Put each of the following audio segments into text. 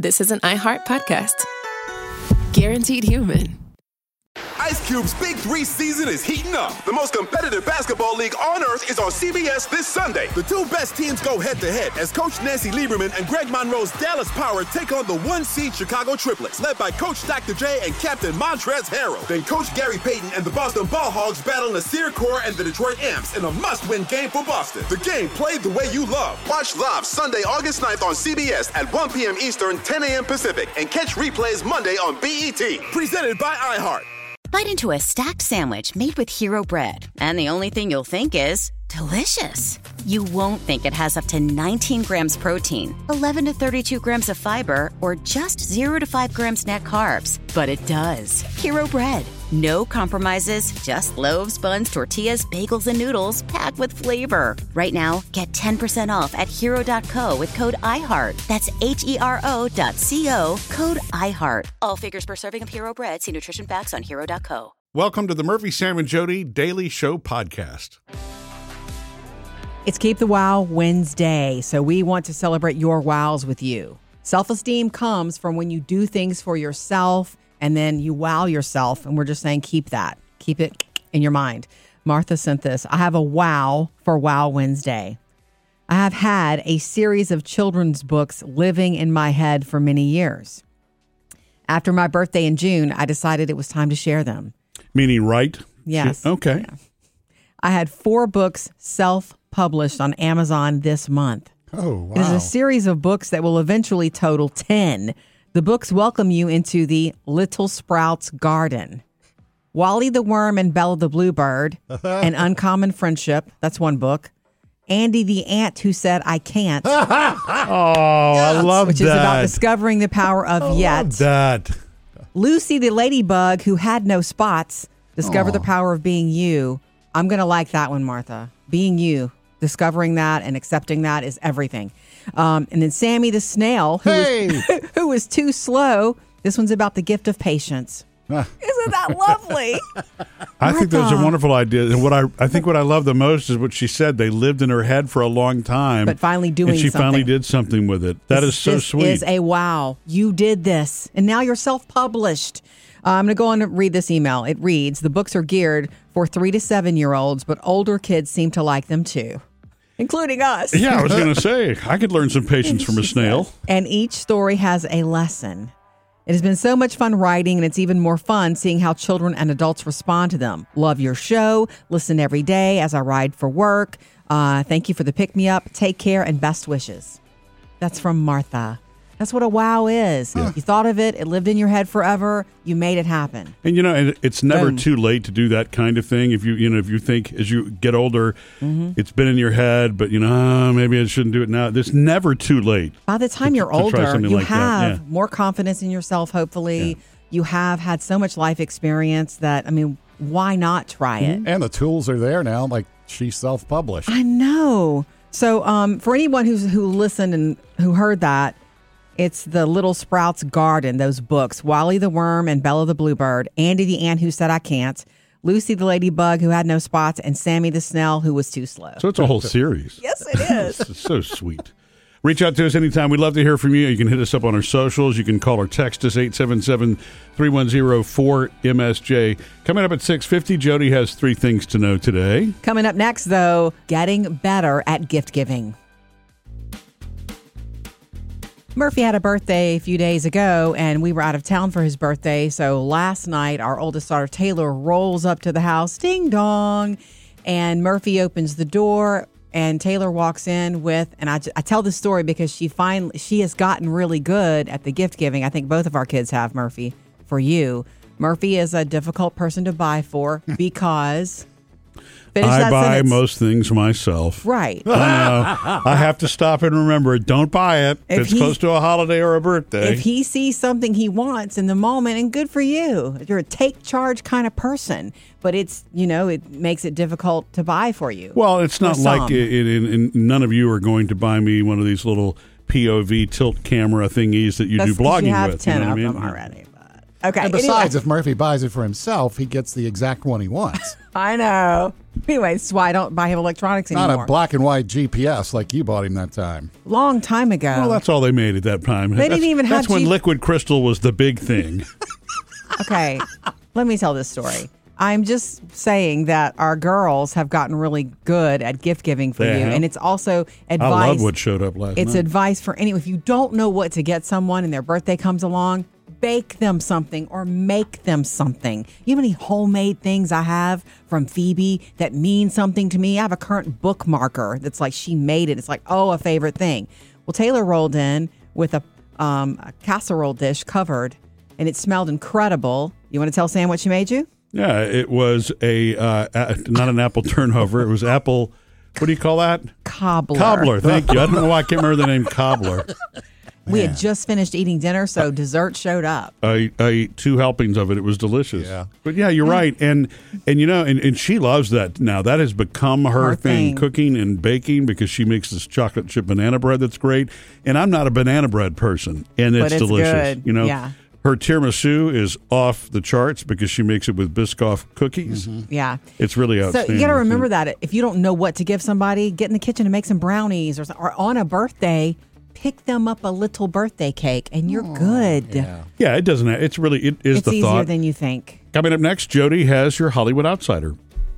this is an iHeart podcast. Guaranteed human. Ice Cube's Big 3 season is heating up. The most competitive basketball league on earth is on CBS this Sunday. The two best teams go head-to-head as Coach Nancy Lieberman and Greg Monroe's Dallas Power take on the one-seed Chicago Triplets, led by Coach Dr. J and Captain Montrezl Harrell. Then Coach Gary Payton and the Boston Ball Hogs battle Nasir Kaur and the Detroit Amps in a must-win game for Boston. The game played the way you love. Watch live Sunday, August 9th on CBS at 1 p.m. Eastern, 10 a.m. Pacific, and catch replays Monday on BET. Presented by iHeart. Bite into a stacked sandwich made with Hero Bread, and the only thing you'll think is delicious. You won't think it has up to 19 grams protein, 11 to 32 grams of fiber, or just 0 to 5 grams net carbs. But it does. Hero Bread. No compromises, just loaves, buns, tortillas, bagels, and noodles packed with flavor. Right now, get 10% off at hero.co with code IHEART. That's HERO.co, code IHEART. All figures per serving of Hero Bread. See nutrition facts on hero.co. Welcome to the Murphy, Sam, and Jody Daily Show podcast. It's Keep the Wow Wednesday, so we want to celebrate your wows with you. Self-esteem comes from when you do things for yourself and then you wow yourself, and we're just saying keep that. Keep it in your mind. Martha sent this. I have a wow for Wow Wednesday. I have had a series of children's books living in my head for many years. After my birthday in June, I decided it was time to share them. Meaning right? Yes. Okay. Yeah. I had 4 books self-published on Amazon this month. Oh, wow. It is a series of books that will eventually total 10. The books welcome you into the Little Sprouts Garden. Wally the Worm and Bella the Bluebird, An Uncommon Friendship. That's one book. Andy the Ant Who Said I Can't. Oh, I love which that. is about discovering the power of yet. Love that. Lucy the Ladybug Who Had No Spots. Discover the power of being you. I'm going to like that one, Martha. Being you. Discovering that and accepting that is everything. And then Sammy the Snail, who was too slow. This one's about the gift of patience. Isn't that lovely? I think those are wonderful ideas. And what I think what I love the most is what she said. They lived in her head for a long time. But finally doing something. And she something. finally did something with it. That is so sweet. This is a wow. You did this. And now you're self-published. I'm going to go on and read this email. It reads, the books are geared for 3 to 7-year-olds, but older kids seem to like them too. Including us. Yeah, I was going to say, I could learn some patience from a snail. And each story has a lesson. It has been so much fun writing, and it's even more fun seeing how children and adults respond to them. Love your show. Listen every day as I ride for work. Thank you for the pick-me-up. Take care and best wishes. That's from Martha. That's what a wow is. You thought of it. It lived in your head forever. You made it happen. And, it's never too late to do that kind of thing. If you think as you get older, it's been in your head, but, maybe I shouldn't do it now. It's never too late. By the time you're older, you like have more confidence in yourself, hopefully. Yeah. You have had so much life experience that, why not try it? And the tools are there now, like she self-published. I know. So for anyone who listened and who heard that, it's the Little Sprouts Garden, those books. Wally the Worm and Bella the Bluebird, Andy the Ant Who Said I Can't, Lucy the Ladybug Who Had No Spots, and Sammy the Snail Who Was Too Slow. So it's a whole series. Yes, it is. It's so sweet. Reach out to us anytime. We'd love to hear from you. You can hit us up on our socials. You can call or text us, 877-310-4MSJ. Coming up at 6:50, Jody has 3 things to know today. Coming up next, though, getting better at gift giving. Murphy had a birthday a few days ago, and we were out of town for his birthday. So last night, our oldest daughter, Taylor, rolls up to the house, ding dong, and Murphy opens the door, and Taylor walks in with, and I tell this story because she has gotten really good at the gift giving. I think both of our kids have, Murphy, for you. Murphy is a difficult person to buy for because... I buy most things myself. Right. I know. I have to stop and remember, don't buy it. It's close to a holiday or a birthday. If he sees something he wants in the moment, and good for you. You're a take charge kind of person. But it's, it makes it difficult to buy for you. Well, it's not like none of you are going to buy me one of these little POV tilt camera thingies that you do blogging you have with. 10 of them already. Okay. And besides, if Murphy buys it for himself, he gets the exact one he wants. I know. Anyway, that's why I don't buy him electronics anymore. Not a black and white GPS like you bought him that time. Long time ago. Well, that's all they made at that time. They didn't even have That's when liquid crystal was the big thing. Okay, let me tell this story. I'm just saying that our girls have gotten really good at gift giving for They you. have? And it's also advice. I love what showed up last It's night. advice for anyone. If you don't know what to get someone and their birthday comes along, bake them something or make them something. You know how many homemade things I have from Phoebe that mean something to me? I have a current bookmarker that's like she made it. It's like, oh, a favorite thing. Well, Taylor rolled in with a casserole dish covered, and it smelled incredible. You want to tell Sam what she made you? Yeah, it was not an apple turnover. It was apple, what do you call that? Cobbler. Cobbler, thank you. I don't know why I can't remember the name Cobbler. We had just finished eating dinner, so dessert showed up. I ate 2 helpings of it. It was delicious. Yeah. But yeah, you're right. And you know, and she loves that now. That has become her thing, cooking and baking, because she makes this chocolate chip banana bread that's great. And I'm not a banana bread person, and But it's delicious. good. You know, Yeah. her tiramisu is off the charts because she makes it with Biscoff cookies. Yeah. It's really So outstanding. you got to remember that if you don't know what to give somebody, get in the kitchen and make some brownies, or on a birthday, pick them up a little birthday cake, and you're good. Yeah, it doesn't. It's really it is It's the easier thought. than you think. Coming up next, Jody has your Hollywood Outsider.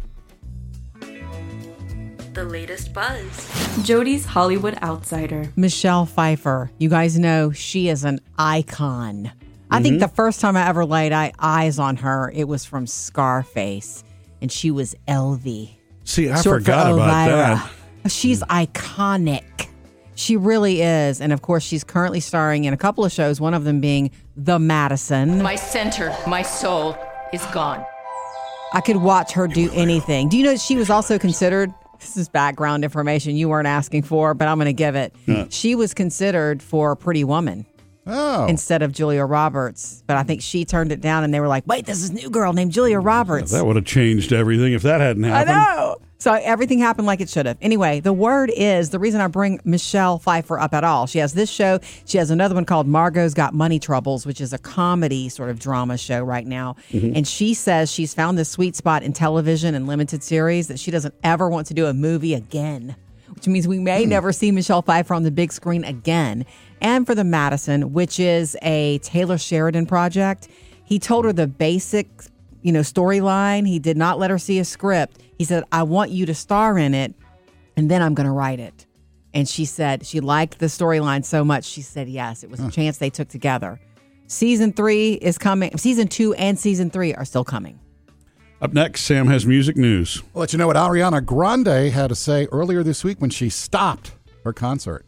The latest buzz. Jody's Hollywood Outsider. Michelle Pfeiffer. You guys know she is an icon. I think the first time I ever laid eyes on her, it was from Scarface, and she was Elvie. See, I Short for forgot about Elvira. that. She's iconic. She really is. And of course, she's currently starring in a couple of shows, one of them being The Madison. My center, my soul is gone. I could watch her do anything. Do you know she was also considered, this is background information you weren't asking for, but I'm going to give it. She was considered for Pretty Woman. Oh. Instead of Julia Roberts. But I think she turned it down, and they were like, wait, this is a new girl named Julia Roberts. That would have changed everything if that hadn't I happened. know. So everything happened like it should have. Anyway, the word is, the reason I bring Michelle Pfeiffer up at all, she has this show. She has another one called Margot's Got Money Troubles, which is a comedy sort of drama show right now. And she says she's found this sweet spot in television and limited series that she doesn't ever want to do a movie again, which means we may never see Michelle Pfeiffer on the big screen again. And for The Madison, which is a Taylor Sheridan project, he told her the basic, storyline. He did not let her see a script. He said, I want you to star in it, and then I'm going to write it. And she said she liked the storyline so much, she said yes. It was a chance they took together. Season 3 is coming. Season 2 and Season 3 are still coming. Up next, Sam has music news. I'll let you know what Ariana Grande had to say earlier this week when she stopped her concert.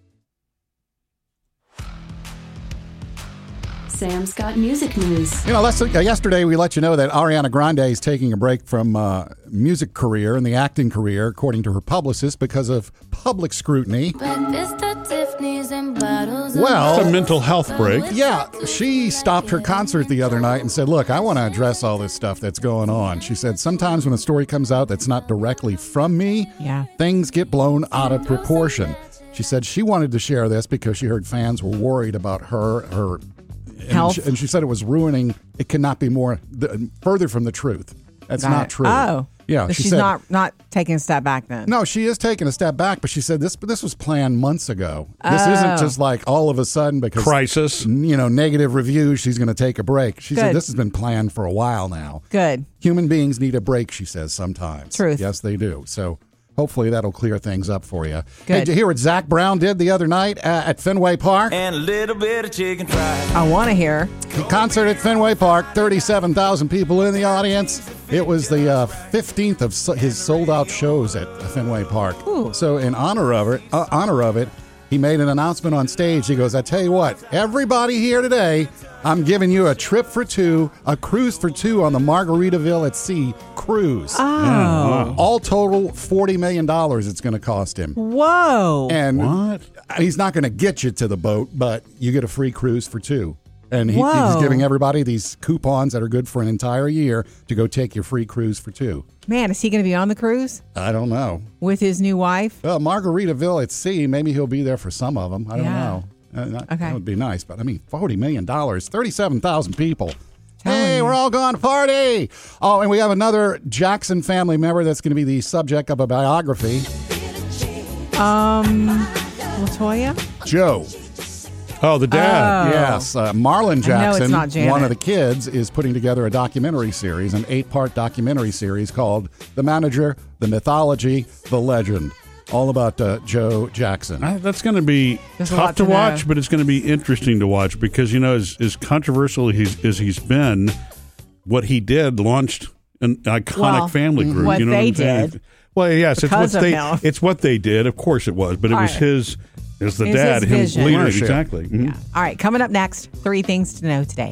Sam's got music news. Yesterday we let you know that Ariana Grande is taking a break from music career and the acting career, according to her publicist, because of public scrutiny. It's a mental health break. Yeah, she stopped her concert the other night and said, look, I want to address all this stuff that's going on. She said, sometimes when a story comes out that's not directly from me, things get blown out of proportion. She said she wanted to share this because she heard fans were worried about her health. And she said it was ruining. It cannot be more further from the truth. That's not true. Oh. Yeah, So she she's said, not taking a step back then. No, she is taking a step back, but she said this was planned months ago. This isn't just like all of a sudden because Crisis. Negative reviews, she's going to take a break. She said Good. this has been planned for a while now. Good. Human beings need a break, she says sometimes. Truth. Yes, they do. So hopefully that'll clear things up for you. Good. Hey, did you hear what Zach Brown did the other night at Fenway Park? And a little bit of chicken fried. I want to hear. Concert at Fenway Park, 37,000 people in the audience. It was the 15th of his sold-out shows at Fenway Park. Ooh. So in honor of it, he made an announcement on stage. He goes, I tell you what, everybody here today, I'm giving you a trip for two, a cruise for two on the Margaritaville at Sea cruise. Oh. All total, $40 million it's going to cost him. Whoa. And What? he's not going to get you to the boat, but you get a free cruise for two. And he's Whoa. giving everybody these coupons that are good for an entire year to go take your free cruise for two. Man, is he going to be on the cruise I don't know. with his new wife? Well, Margaritaville at Sea, maybe he'll be there for some of them. I don't Yeah. know. Okay. That would be nice. But, I mean, $40 million, 37,000 people. Hey, we're all going to party. Oh, and we have another Jackson family member that's going to be the subject of a biography. LaToya? Joe. Oh, the dad. Yes. Marlon Jackson, it's not Janet. one of the kids, is putting together a documentary series, an 8-part documentary series called The Manager, The Mythology, The Legend. All about Joe Jackson. That's going to be tough to watch, but it's going to be interesting to watch because, as controversial as he's been, what he did launched an iconic family group. What you know they what I'm did. Well, yes, it's what they did. Of course it was, but it was his. It was the dad, him leading it. Exactly. Mm-hmm. Yeah. All right, coming up next, 3 things to know today.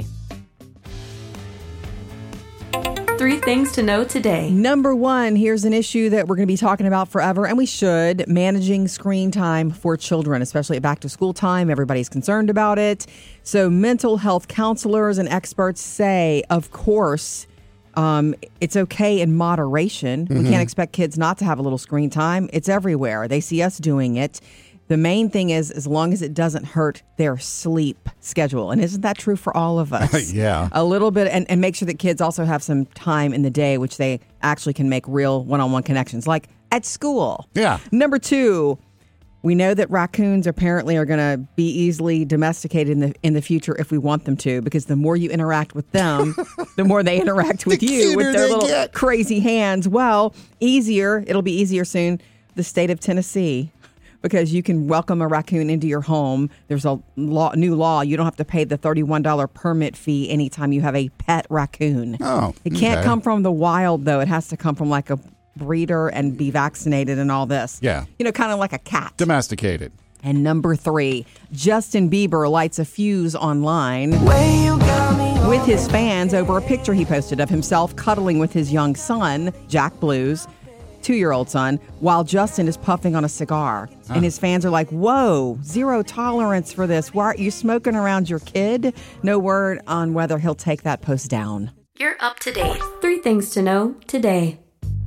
3 things to know today. Number 1, here's an issue that we're going to be talking about forever, and we should. Managing screen time for children, especially at back to school time. Everybody's concerned about it. So mental health counselors and experts say, of course, it's okay in moderation. We can't expect kids not to have a little screen time. It's everywhere. They see us doing it. The main thing is, as long as it doesn't hurt their sleep schedule. And isn't that true for all of us? Yeah. A little bit. And make sure that kids also have some time in the day, which they actually can make real one-on-one connections, like at school. Yeah. Number 2, we know that raccoons apparently are going to be easily domesticated in the future if we want them to, because the more you interact with them, the more they interact with you with their little crazy hands. Well, it'll be easier soon. The state of Tennessee, because you can welcome a raccoon into your home. There's a new law. You don't have to pay the $31 permit fee anytime you have a pet raccoon. Oh, it can't come from the wild, though. It has to come from like a breeder and be vaccinated and all this. Yeah. Kind of like a cat. Domesticated. And number 3, Justin Bieber lights a fuse online with his fans over a picture he posted of himself cuddling with his young son, Jack Blues, 2-year-old son, while Justin is puffing on a cigar. And his fans are like, whoa, zero tolerance for this. Why aren't you smoking around your kid? No word on whether he'll take that post down. You're up to date. 3 things to know today.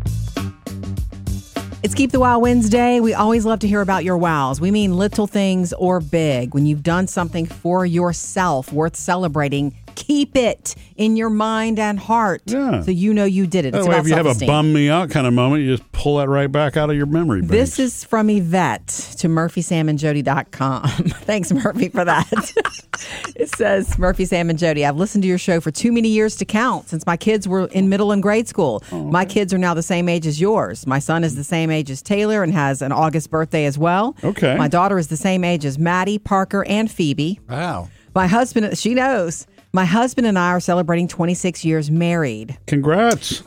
It's Keep the Wow Wednesday. We always love to hear about your wows. We mean little things or big. When you've done something for yourself worth celebrating, keep it in your mind and heart so you know you did it. By the way, if you have a bum me out kind of moment, you just pull that right back out of your memory banks. This is from Yvette to murphysamandjody.com. Thanks, Murphy, for that. It says, Murphy, Sam, and Jody, I've listened to your show for too many years to count since my kids were in middle and grade school. My kids are now the same age as yours. My son is the same age as Taylor and has an August birthday as well. Okay. My daughter is the same age as Maddie, Parker, and Phoebe. Wow. My husband, she knows. My husband and I are celebrating 26 years married. Congrats.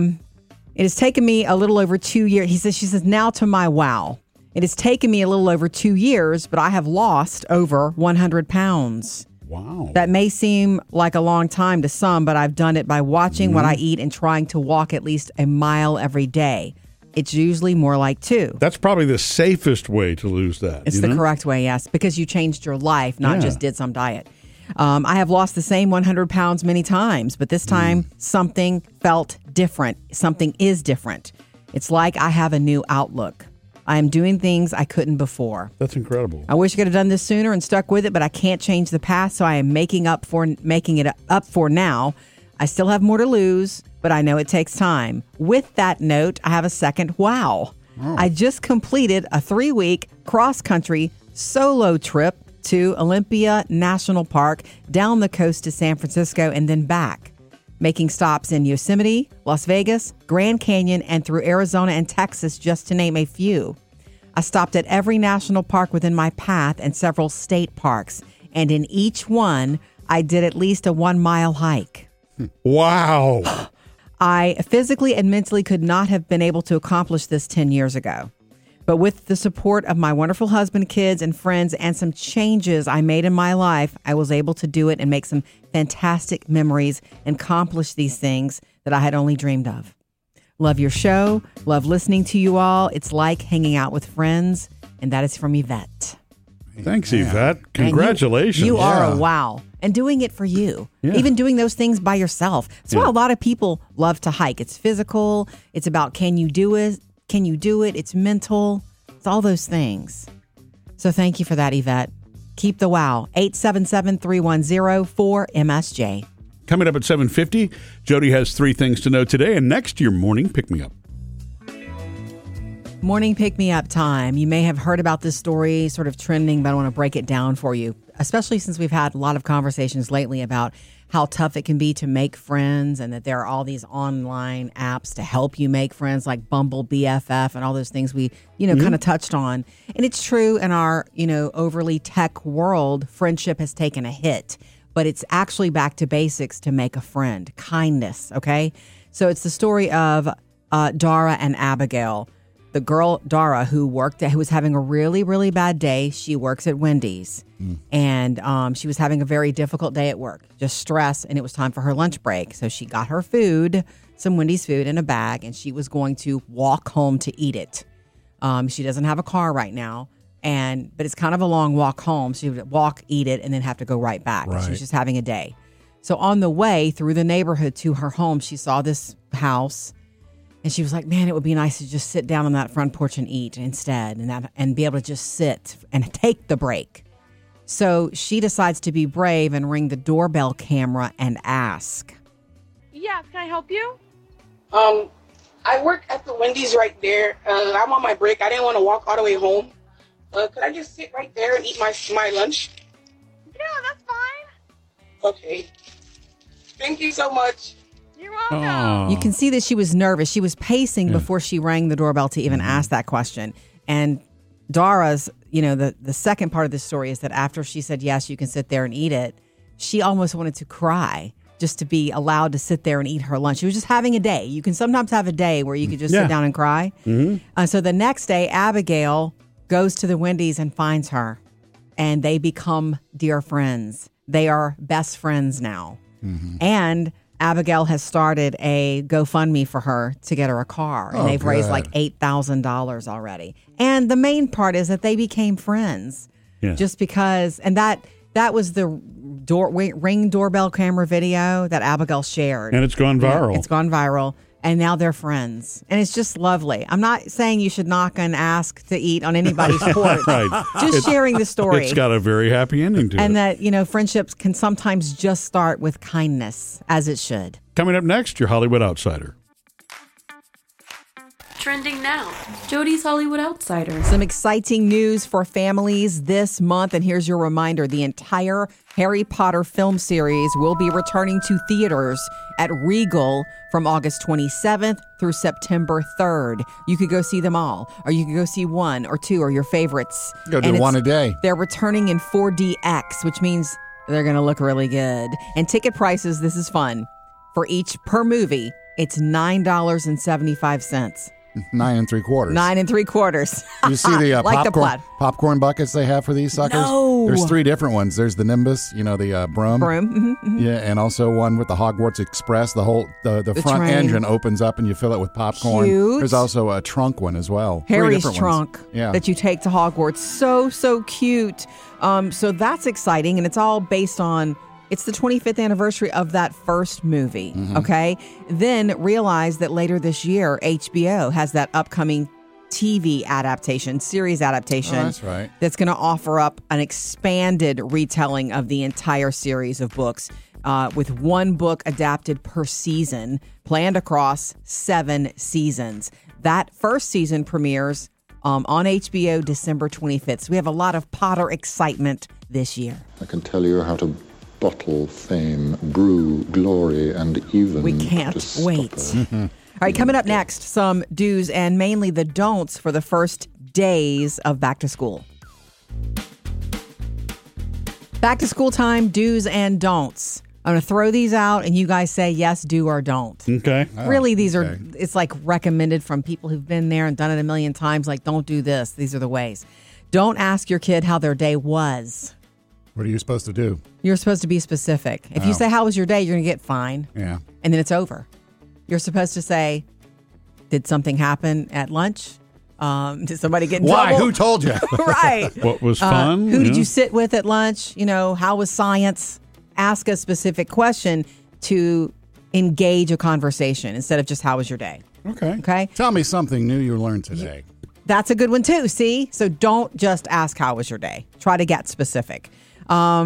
It has taken me a little over 2 years. She says, now to my wow. It has taken me a little over 2 years, but I have lost over 100 pounds. Wow. That may seem like a long time to some, but I've done it by watching what I eat and trying to walk at least a mile every day. It's usually more like 2. That's probably the safest way to lose that. It's the correct way, yes, because you changed your life, not just did some diet. I have lost the same 100 pounds many times, but this time something felt different. Something is different. It's like I have a new outlook. I am doing things I couldn't before. That's incredible. I wish I could have done this sooner and stuck with it, but I can't change the past, so I am making it up for now. I still have more to lose, but I know it takes time. With that note, I have a second wow. I just completed a 3-week cross-country solo trip to Olympia National Park, down the coast to San Francisco, and then back, making stops in Yosemite, Las Vegas, Grand Canyon, and through Arizona and Texas, just to name a few. I stopped at every national park within my path and several state parks, and in each one, I did at least a 1-mile hike. Wow. I physically and mentally could not have been able to accomplish this 10 years ago. But with the support of my wonderful husband, kids, and friends, and some changes I made in my life, I was able to do it and make some fantastic memories and accomplish these things that I had only dreamed of. Love your show. Love listening to you all. It's like hanging out with friends. And that is from Yvette. Thanks, Yvette. Congratulations. You are a wow. And doing it for you. Yeah. Even doing those things by yourself. That's why a lot of people love to hike. It's physical. It's about can you do it? Can you do it? It's mental. It's all those things. So thank you for that, Yvette. Keep the wow. 877-310-4MSJ. Coming up at 7:50, Jody has 3 things to know today, and next, your morning pick-me-up. Morning pick-me-up time. You may have heard about this story sort of trending, but I want to break it down for you, especially since we've had a lot of conversations lately about how tough it can be to make friends and that there are all these online apps to help you make friends like Bumble, BFF, and all those things we, kind of touched on. And it's true in our, overly tech world, friendship has taken a hit, but it's actually back to basics to make a friend. Kindness, okay? So it's the story of Dara and Abigail. The girl, Dara, who was having a really, really bad day. She works at Wendy's. And she was having a very difficult day at work, just stress, and it was time for her lunch break. So she got her food, some Wendy's food in a bag, and she was going to walk home to eat it. She doesn't have a car right now, but it's kind of a long walk home. She would walk, eat it, and then have to go right back. Right. She was just having a day. So on the way through the neighborhood to her home, she saw this house. And she was like, man, it would be nice to just sit down on that front porch and eat instead and be able to just sit and take the break. So she decides to be brave and ring the doorbell camera and ask. Yeah, can I help you? I work at the Wendy's right there. I'm on my break. I didn't want to walk all the way home. Could I just sit right there and eat my lunch? Yeah, that's fine. Okay. Thank you so much. You're welcome. You can see that she was nervous. She was pacing before she rang the doorbell to even ask that question. And Dara's, the second part of this story is that after she said, yes, you can sit there and eat it, she almost wanted to cry just to be allowed to sit there and eat her lunch. She was just having a day. You can sometimes have a day where you could just sit down and cry. Mm-hmm. So the next day, Abigail goes to the Wendy's and finds her. And they become dear friends. They are best friends now. Mm-hmm. And Abigail has started a GoFundMe for her to get her a car. And they've raised like $8,000 already. And the main part is that they became friends. Yeah. Just because, and that was the Ring doorbell camera video that Abigail shared. And it's gone viral. Yeah, it's gone viral. And now they're friends. And it's just lovely. I'm not saying you should knock and ask to eat on anybody's porch. Right. Just sharing the story. It's got a very happy ending to it. And that, friendships can sometimes just start with kindness, as it should. Coming up next, your Hollywood Outsider. Trending now, Jody's Hollywood Outsider. Some exciting news for families this month. And here's your reminder. The entire Harry Potter film series will be returning to theaters at Regal from August 27th through September 3rd. You could go see them all, or you could go see 1 or 2 or your favorites. Go do one a day. They're returning in 4DX, which means they're going to look really good. And ticket prices, this is fun. For each per movie, it's $9.75. 9 3/4. 9 3/4. You see the like popcorn buckets they have for these suckers? No. There's 3 different ones. There's the Nimbus, the broom. Broom. Mm-hmm, mm-hmm. Yeah, and also one with the Hogwarts Express. The whole the front train. engine opens up and you fill it with popcorn. Cute. There's also a trunk one as well. Harry's trunk yeah. that you take to Hogwarts. So cute. So that's exciting, and it's all based on. It's the 25th anniversary of that first movie, okay? Then realize that later this year, HBO has that upcoming TV adaptation, series adaptation. Oh, that's right. That's going to offer up an expanded retelling of the entire series of books with 1 book adapted per season, planned across 7 seasons. That first season premieres on HBO December 25th. So we have a lot of Potter excitement this year. I can tell you how to bottle fame, brew glory, and even we can't wait. All right, coming up next, some do's and mainly the don'ts for the first days of back to school. Back to school time, do's and don'ts. I'm going to throw these out and you guys say yes, do, or don't. Okay. Really, these are, it's like recommended from people who've been there and done it a million times. Like, don't do this. These are the ways. Don't ask your kid how their day was. What are you supposed to do? You're supposed to be specific. If you say, how was your day? You're going to get fine. Yeah. And then it's over. You're supposed to say, did something happen at lunch? Did somebody get in trouble? Why? Who told you? Right. What was fun? Who did you sit with at lunch? How was science? Ask a specific question to engage a conversation instead of just how was your day? Okay. Tell me something new you learned today. That's a good one too, see? So don't just ask how was your day. Try to get specific.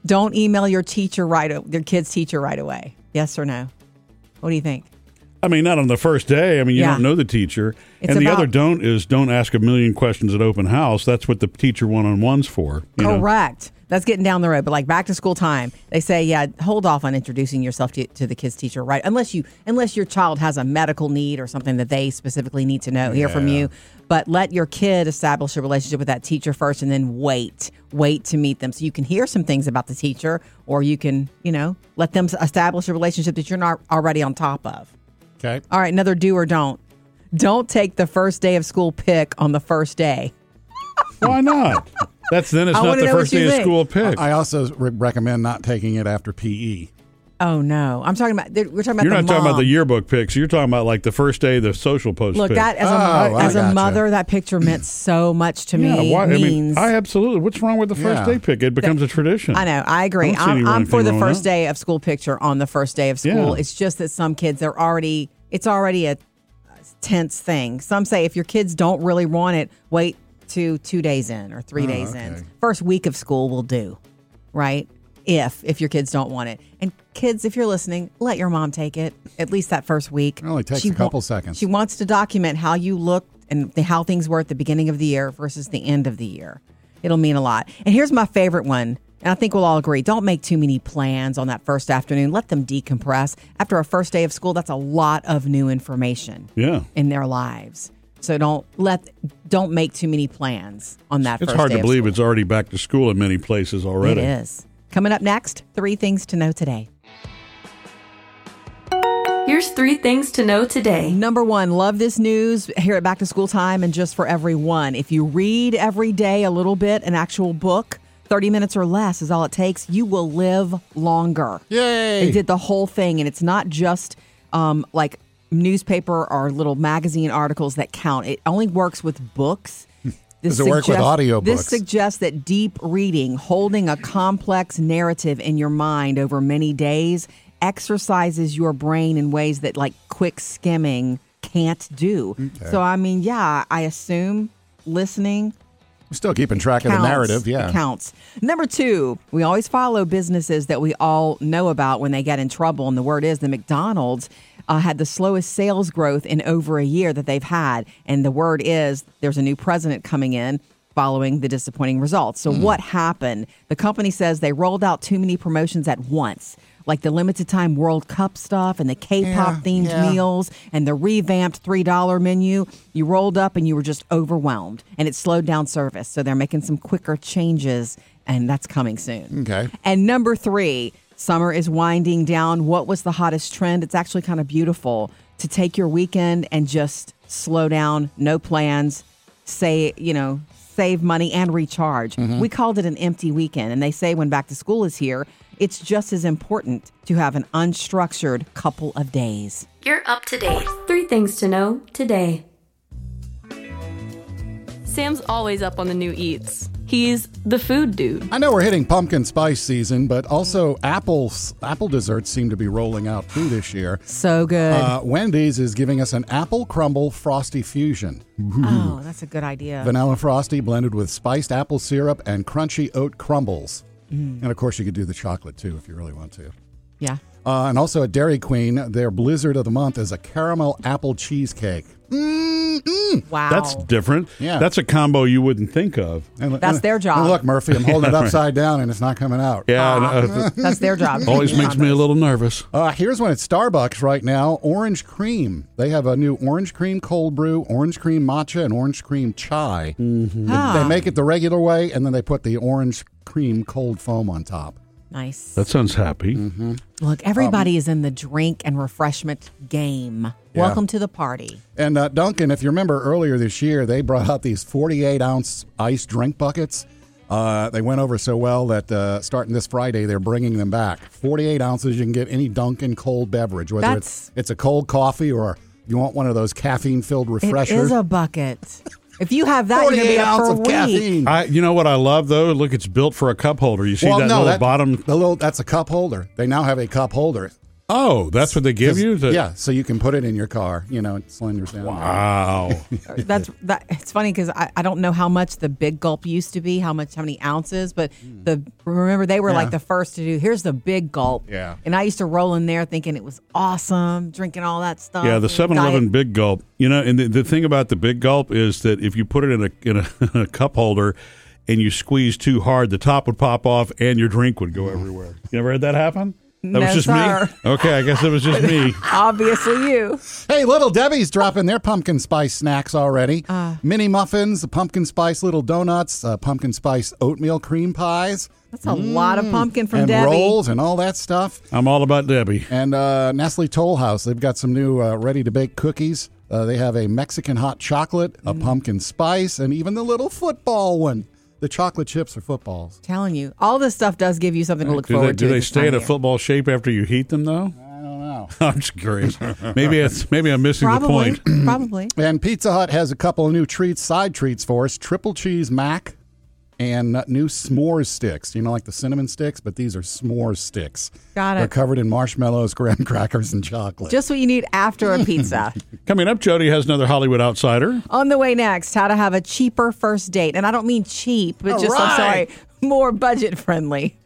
Don't email your kid's teacher right away. Yes or no? What do you think? I mean, not on the first day. I mean, you don't know the teacher. The other don't ask a million questions at open house. That's what the teacher one-on-one's for. Correct. That's getting down the road. But like back to school time, they say, hold off on introducing yourself to the kid's teacher, right? Unless your child has a medical need or something that they specifically need to hear from you. But let your kid establish a relationship with that teacher first, and then wait to meet them so you can hear some things about the teacher, or you can, let them establish a relationship that you're not already on top of. Okay. All right, another do or don't. Don't take the first day of school pick on the first day. Why not? It's not the first day of school pick. I also recommend not taking it after PE. Oh, no. We're talking about You're not talking about the yearbook picks. You're talking about like the first day of the social post Look, pick. that as a mother, that picture meant so much to me. I absolutely. What's wrong with the first day pick? It becomes a tradition. I know. I agree. I'm for the first day of school picture on the first day of school. Yeah. It's just that some kids it's already a tense thing. Some say if your kids don't really want it, wait to 2 days in or 3 days in. First week of school will do, right? If your kids don't want it. And kids, if you're listening, let your mom take it, at least that first week. It only takes a couple seconds. She wants to document how you look and how things were at the beginning of the year versus the end of the year. It'll mean a lot. And here's my favorite one, and I think we'll all agree. Don't make too many plans on that first afternoon. Let them decompress. After a first day of school, that's a lot of new information in their lives. So don't make too many plans on that first day of school. It's hard to believe it's already back to school in many places already. It is. Coming up next, 3 things to know today. Here's 3 things to know today. Number 1, love this news here at Back to School Time and just for everyone. If you read every day a little bit, an actual book, 30 minutes or less is all it takes, you will live longer. Yay! They did the whole thing, and it's not just like newspaper or little magazine articles that count. It only works with books. Does it work with audiobooks? This suggests that deep reading, holding a complex narrative in your mind over many days, exercises your brain in ways that like quick skimming can't do. Okay. So, I assume listening. We're still keeping track of the narrative, It counts. Number 2, we always follow businesses that we all know about when they get in trouble. And the word is the McDonald's had the slowest sales growth in over a year that they've had. And the word is there's a new president coming in following the disappointing results. So what happened? The company says they rolled out too many promotions at once, like the limited time World Cup stuff and the K-pop themed meals and the revamped $3 menu. You rolled up and you were just overwhelmed, and it slowed down service. So they're making some quicker changes, and that's coming soon. Okay. And number 3, summer is winding down. What was the hottest trend? It's actually kind of beautiful to take your weekend and just slow down, no plans, save money and recharge. We called it an empty weekend, and they say when back to school is here, it's just as important to have an unstructured couple of days. You're up to date. 3 things to know today. Sam's always up on the new eats. He's the food dude. I know we're hitting pumpkin spice season, but also apple desserts seem to be rolling out too this year. So good. Wendy's is giving us an apple crumble frosty fusion. Oh, that's a good idea. Vanilla frosty blended with spiced apple syrup and crunchy oat crumbles. And of course, you could do the chocolate too if you really want to. Yeah. And also at Dairy Queen, their Blizzard of the Month is a caramel apple cheesecake. Wow. That's different. Yeah. That's a combo you wouldn't think of. That's their job. And look, Murphy, I'm holding it upside down and it's not coming out. Yeah. That's their job. Always makes me a little nervous. Here's one at Starbucks right now, Orange Cream. They have a new Orange Cream cold brew, Orange Cream matcha, and Orange Cream chai. They make it the regular way, and then they put the Orange Cream cold foam on top. Nice. That sounds happy. Look, everybody is in the drink and refreshment game. Welcome to the party. And Duncan, if you remember earlier this year, they brought out these 48-ounce ice drink buckets. They went over so well that starting this Friday, they're bringing them back. 48 ounces, you can get any Dunkin' cold beverage, whether it's a cold coffee or you want one of those caffeine-filled refreshers. It is a bucket. If you have that, you're going to be up for a week. Caffeine. You know what I love, though? Look, it's built for a cup holder. You see little bottom? That's a cup holder. They now have a cup holder. Oh, that's what they give you? Yeah, so you can put it in your car. You know, it slenders down. Wow. It's funny because I don't know how much the Big Gulp used to be, how many ounces, but remember they were like the first to do, here's the Big Gulp. Yeah. And I used to roll in there thinking it was awesome, drinking all that stuff. Yeah, the 7-Eleven Big Gulp. You know, and the thing about the Big Gulp is that if you put it in a cup holder and you squeeze too hard, the top would pop off and your drink would go everywhere. You ever had that happen? That was just me? Okay, I guess it was just me. Obviously you. Hey, Little Debbie's dropping their pumpkin spice snacks already. Mini muffins, the pumpkin spice little donuts, pumpkin spice oatmeal cream pies. That's a lot of pumpkin from and Debbie. Rolls and all that stuff. I'm all about Debbie. And Nestle Toll House, they've got some new ready-to-bake cookies. They have a Mexican hot chocolate, a pumpkin spice, and even the little football one. The chocolate chips are footballs. Telling you, all this stuff does give you something to look forward to. Do they stay in a football shape after you heat them, though? I don't know. I'm just curious. Maybe I'm missing the point. Probably. And Pizza Hut has a couple of new side treats for us. Triple cheese mac and new s'mores sticks. You know, like the cinnamon sticks, but these are s'mores sticks. Got it. They're covered in marshmallows, graham crackers, and chocolate. Just what you need after a pizza. Coming up, Jody has another Hollywood Outsider. On the way next, how to have a cheaper first date. And I don't mean cheap, but more budget friendly.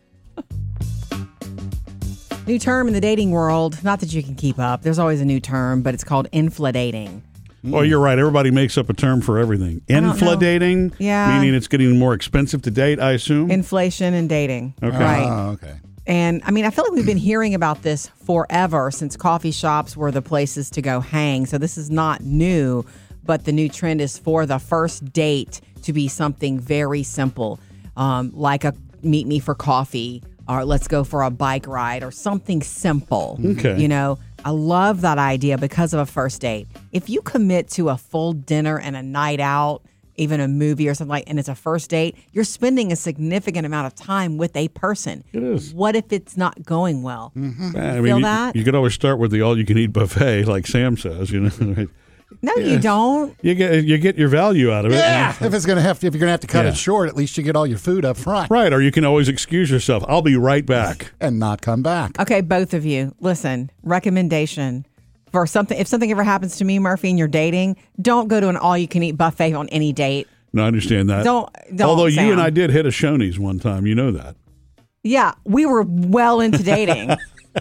New term in the dating world. Not that you can keep up. There's always a new term, but it's called infladating. Oh, you're right. Everybody makes up a term for everything. Infladating, meaning it's getting more expensive to date, I assume? Inflation and dating. Okay. Right. Oh, okay. And, I mean, I feel like we've been hearing about this forever since coffee shops were the places to go hang. So this is not new, but the new trend is for the first date to be something very simple, like a meet me for coffee or let's go for a bike ride or something simple. Okay. You know, I love that idea because of a first date. If you commit to a full dinner and a night out, even a movie or something and it's a first date, you're spending a significant amount of time with a person. It is. What if it's not going well? Mm-hmm. Feel that? You could always start with the all-you-can-eat buffet, like Sam says. You know. No, you don't. You get your value out of it. Yeah. If you're gonna have to cut it short, at least you get all your food up front. Right, or you can always excuse yourself. I'll be right back. And not come back. Okay, both of you. Listen, recommendation for something. If something ever happens to me, Murphy, and you're dating, don't go to an all-you-can-eat buffet on any date. No, I understand that. Don't. Although Sam. you and I did hit a Shoney's one time. You know that. Yeah, we were well into dating.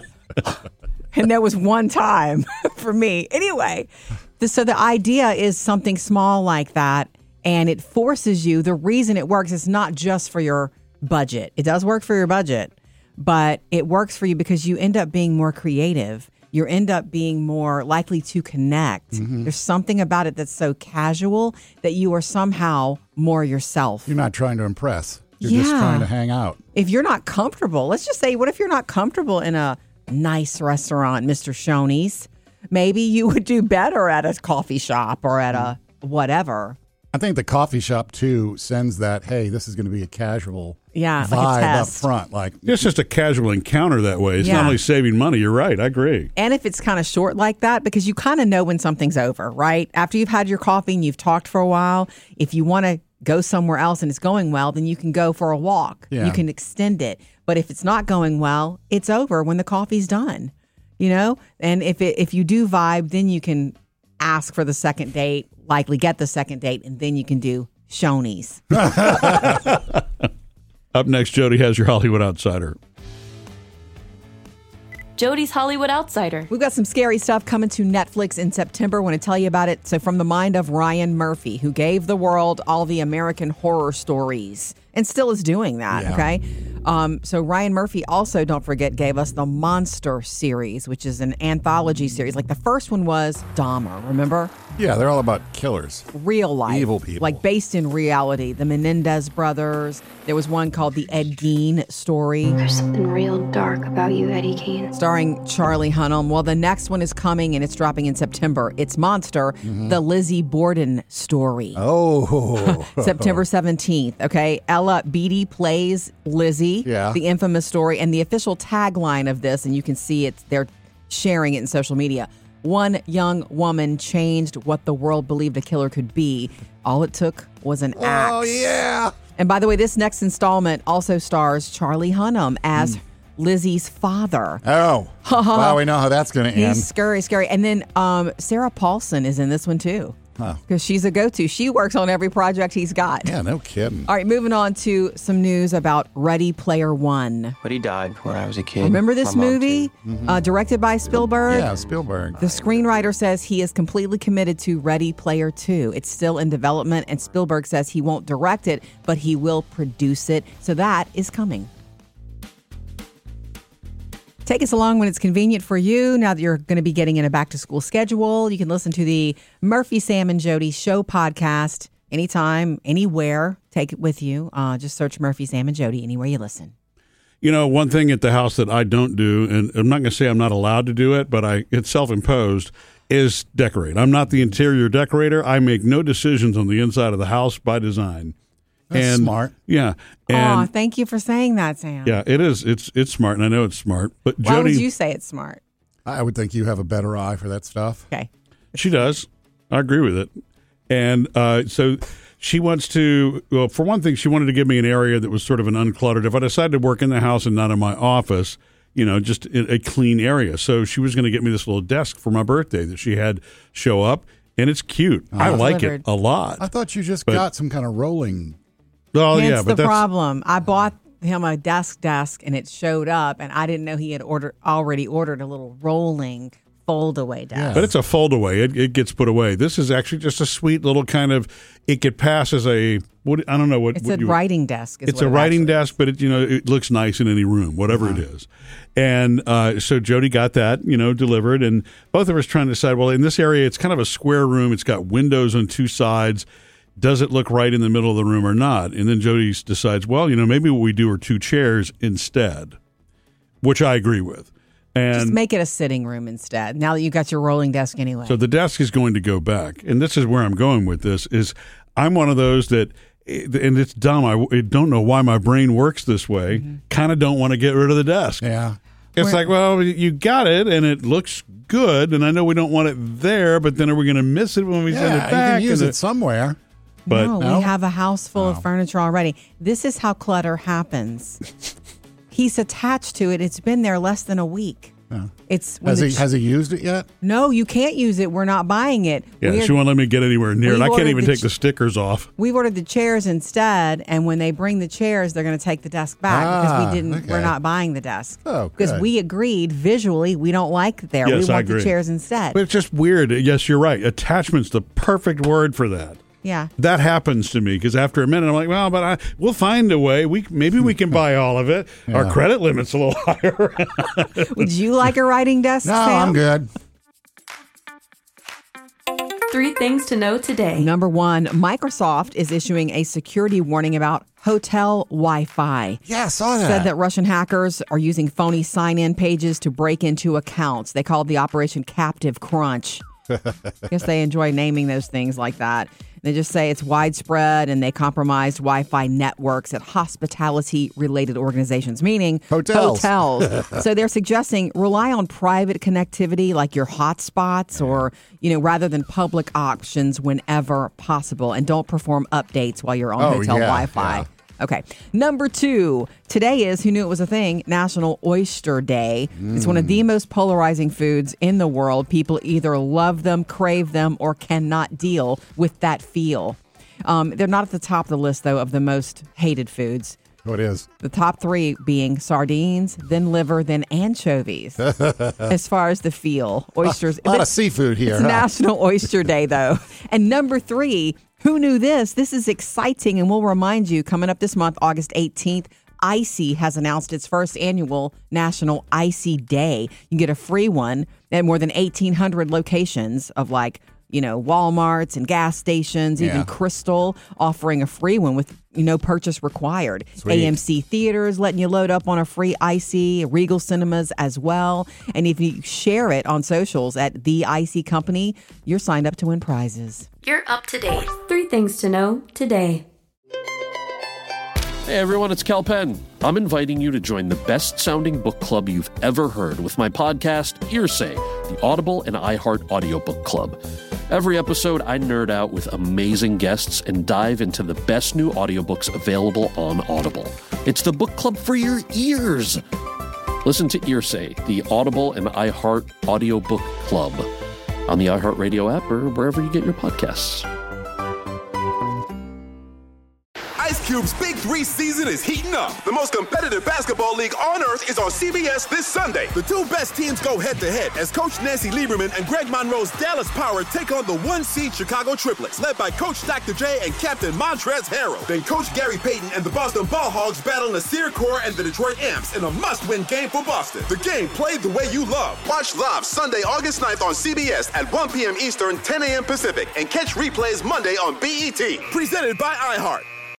And there was one time for me. Anyway, so the idea is something small like that, and it forces you. The reason it works is not just for your budget. It does work for your budget, but it works for you because you end up being more creative. You end up being more likely to connect. Mm-hmm. There's something about it that's so casual that you are somehow more yourself. You're not trying to impress. You're just trying to hang out. If you're not comfortable, let's just say, what if you're not comfortable in a nice restaurant, Mr. Shoney's? Maybe you would do better at a coffee shop or at a whatever. I think the coffee shop, too, sends that, hey, this is going to be a casual vibe like a up test. front. Like it's just a casual encounter that way. It's not only saving money. You're right. I agree. And if it's kind of short like that, because you kind of know when something's over, right? After you've had your coffee and you've talked for a while, if you want to go somewhere else and it's going well, then you can go for a walk. Yeah. You can extend it. But if it's not going well, it's over when the coffee's done, you know? And if you do vibe, then you can ask for the second date, likely get the second date, and then you can do Shoney's. Up next, Jody has your Hollywood Outsider. Jody's Hollywood Outsider. We've got some scary stuff coming to Netflix in September. I want to tell you about it. So from the mind of Ryan Murphy, who gave the world all the American Horror Stories and still is doing that, okay? So Ryan Murphy also, don't forget, gave us the Monster series, which is an anthology series. Like the first one was Dahmer, remember? Yeah, they're all about killers. Real life. Evil people. Like based in reality. The Menendez brothers. There was one called the Ed Gein story. There's something real dark about you, Eddie Gein. Starring Charlie Hunnam. Well, the next one is coming and it's dropping in September. It's Monster, the Lizzie Borden story. Oh. September 17th, okay? Ella Beatty plays Lizzie, the infamous story, and the official tagline of this, and you can see it, they're sharing it in social media. One young woman changed what the world believed a killer could be. All it took was an axe. Oh, yeah. And by the way, this next installment also stars Charlie Hunnam as Lizzie's father. Oh. Wow, we know how that's going to end. He's scary. And then Sarah Paulson is in this one, too. Because she's a go-to. She works on every project he's got. Yeah, no kidding. All right, moving on to some news about Ready Player One. But he died when I was a kid. Remember this movie? Directed by Spielberg? Yeah, Spielberg. The screenwriter says he is completely committed to Ready Player 2. It's still in development, and Spielberg says he won't direct it, but he will produce it. So that is coming. Take us along when it's convenient for you. Now that you're going to be getting in a back-to-school schedule, you can listen to the Murphy, Sam, and Jody Show podcast anytime, anywhere. Take it with you. Just search Murphy, Sam, and Jody anywhere you listen. You know, one thing at the house that I don't do, and I'm not going to say I'm not allowed to do it, but it's self-imposed, is decorate. I'm not the interior decorator. I make no decisions on the inside of the house by design. That's smart. Yeah. And thank you for saying that, Sam. Yeah, it is. It's smart, and I know it's smart. But Why Jody, would you say it's smart? I would think you have a better eye for that stuff. Okay. She does. I agree with it. And so she wants to, well, for one thing, she wanted to give me an area that was sort of an uncluttered. If I decided to work in the house and not in my office, you know, just a clean area. So she was going to get me this little desk for my birthday that she had show up, and it's cute. I like it a lot. I thought you just got some kind of rolling. Oh, Hence yeah, but the problem. I bought him a desk, and it showed up, and I didn't know he had already ordered a little rolling fold-away desk. Yeah. But it's a fold-away. It gets put away. This is actually just a sweet little kind of, it could pass as I don't know what. It's a writing desk. It's a writing desk, but it looks nice in any room, whatever it is. And so Jody got that, delivered, and both of us trying to decide, well, in this area, it's kind of a square room. It's got windows on two sides. Does it look right in the middle of the room or not? And then Jody decides, well, maybe what we do are two chairs instead, which I agree with. And just make it a sitting room instead, now that you've got your rolling desk anyway. So the desk is going to go back. And this is where I'm going with this, is I'm one of those that, and it's dumb, I don't know why my brain works this way, kind of don't want to get rid of the desk. Yeah. It's like, well, you got it, and it looks good, and I know we don't want it there, but then are we going to miss it when we send it back? You can use it somewhere. But no, we have a house full of furniture already. This is how clutter happens. He's attached to it. It's been there less than a week. Has he used it yet? No, you can't use it. We're not buying it. Yeah, she won't let me get anywhere near it. I can't even take the stickers off. We ordered the chairs instead, and when they bring the chairs, they're going to take the desk back because we're not buying the desk. Oh, because we agreed visually we don't like it there. Yes, we want the chairs instead. But it's just weird. Yes, you're right. Attachment's the perfect word for that. Yeah. That happens to me because after a minute, I'm like, well, but we'll find a way. Maybe we can buy all of it. Yeah. Our credit limit's a little higher. Would you like a writing desk, No, Sam? I'm good. 3 things to know today. Number 1, Microsoft is issuing a security warning about hotel Wi-Fi. Yeah, I saw that. Said that Russian hackers are using phony sign-in pages to break into accounts. They called the operation Captive Crunch. I guess they enjoy naming those things like that. They just say it's widespread, and they compromised Wi-Fi networks at hospitality-related organizations, meaning hotels. So they're suggesting rely on private connectivity like your hotspots or, rather than public options whenever possible. And don't perform updates while you're on hotel Wi-Fi. Yeah. Okay. Number 2, today is, who knew it was a thing, National Oyster Day. It's one of the most polarizing foods in the world. People either love them, crave them, or cannot deal with that feel. They're not at the top of the list, though, of the most hated foods. What is? The top 3 being sardines, then liver, then anchovies. As far as the feel, oysters. A lot of seafood here. It's National Oyster Day, though. And number 3, who knew this? This is exciting, and we'll remind you, coming up this month, August 18th, Icy has announced its first annual National Icy Day. You can get a free one at more than 1,800 locations of Walmarts and gas stations, even Crystal offering a free one with no purchase required. Sweet. AMC Theaters letting you load up on a free Icy, Regal Cinemas as well. And if you share it on socials at The Icy Company, you're signed up to win prizes. You're up to date. 3 things to know today. Hey everyone, it's Cal Penn. I'm inviting you to join the best-sounding book club you've ever heard with my podcast, Earsay, the Audible and iHeart Audiobook Club. Every episode, I nerd out with amazing guests and dive into the best new audiobooks available on Audible. It's the book club for your ears. Listen to Earsay, the Audible and iHeart audiobook club on the iHeartRadio app or wherever you get your podcasts. Ice Cube's Big 3 season is heating up. The most competitive basketball league on earth is on CBS this Sunday. The two best teams go head-to-head as Coach Nancy Lieberman and Greg Monroe's Dallas Power take on the 1-seed Chicago Triplets, led by Coach Dr. J and Captain Montrezl Harrell. Then Coach Gary Payton and the Boston Ball Hogs battle Nasir Kaur and the Detroit Amps in a must-win game for Boston. The game played the way you love. Watch live Sunday, August 9th on CBS at 1 p.m. Eastern, 10 a.m. Pacific, and catch replays Monday on BET. Presented by iHeart.